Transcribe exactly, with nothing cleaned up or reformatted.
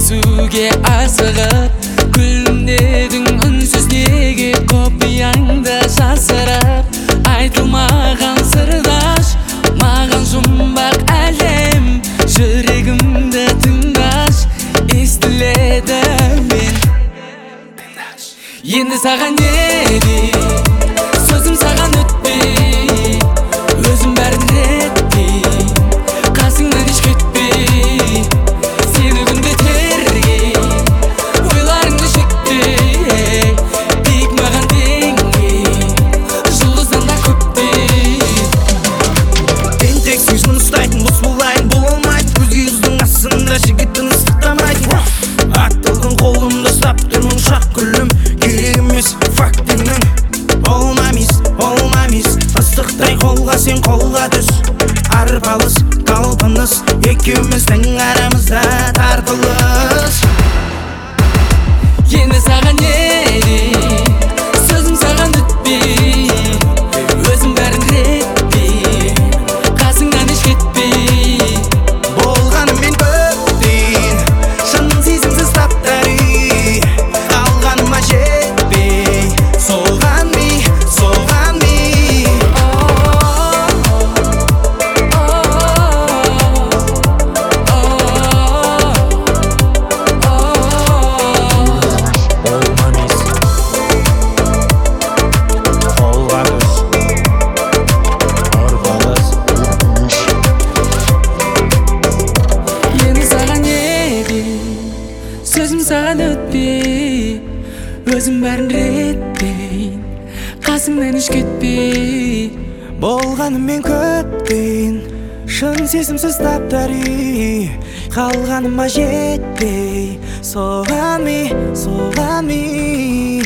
Кездесуге асығып күлімдедің үнсіз неге копияңды жасырып айтылмаған сырдаш маған жұмбақ әлем жүрегімді тыңдаш естіледі мен енді саған не дейін сөзім саған өтпей өзім бәрін реттей қасыңнан еш кетпей сені күнде тергей ойларыңды шектей биік маған деңгей жұлдыздан да көптей тентек сезімін ұстайтын дос болайын бұл болмайды өзге қыздың астында жігіттің ыстықтамайды аттылдың қолымды ұстап тұрмын шақ күлім керек емес фактіңнің болмамис болмамис ыстықтай қолға сен қолға түс арпалыс талпыныс екеуміздің арамызда тартылыс енді саған не дейін сөзім саған өтпей өзім бәрін реттей қасыңнан еш кетпей болғанымен көптен шын сезімсіз таптari қалғаныма жетпей соған ми соған ми енді саған не дейін сөзім саған өтпей өзім бәрін реттейін қасыңнан еш кетпей болғанымен көптен шын сезімсіз таптari қалғаныма жетпей соған ми соған ми